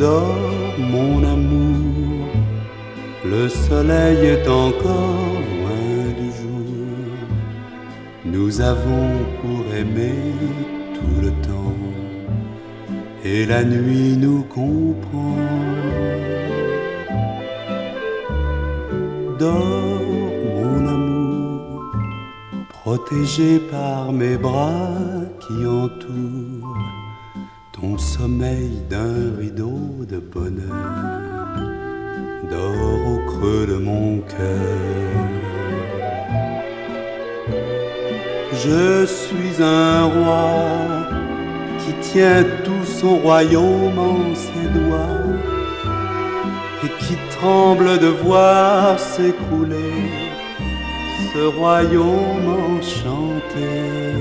Dors mon amour, le soleil est encore loin du jour. Nous avons pour aimer tout le temps, et la nuit nous comprend. Dors mon amour, protégé par mes bras qui entourent ton sommeil d'un rideau de bonheur. Dors au creux de mon cœur. Je suis un roi qui tient tout son royaume en ses doigts et qui tremble de voir s'écrouler ce royaume enchanté.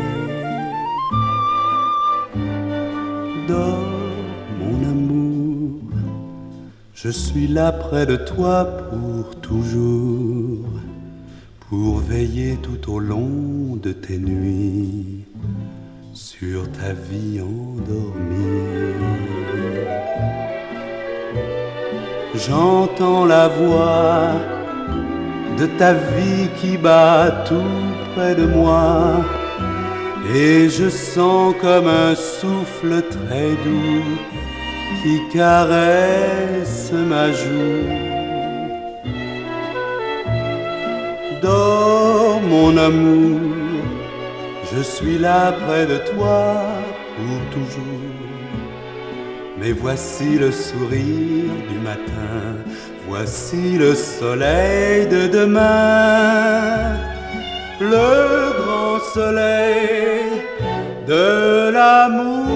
Dors mon amour, je suis là près de toi pour toujours, pour veiller tout au long de tes nuits sur ta vie endormie. J'entends la voix de ta vie qui bat tout près de moi, et je sens comme un souffle très doux qui caresse ma joue. Dors mon amour, je suis là près de toi pour toujours. Mais voici le sourire du matin, voici le soleil de demain, le grand soleil de l'amour.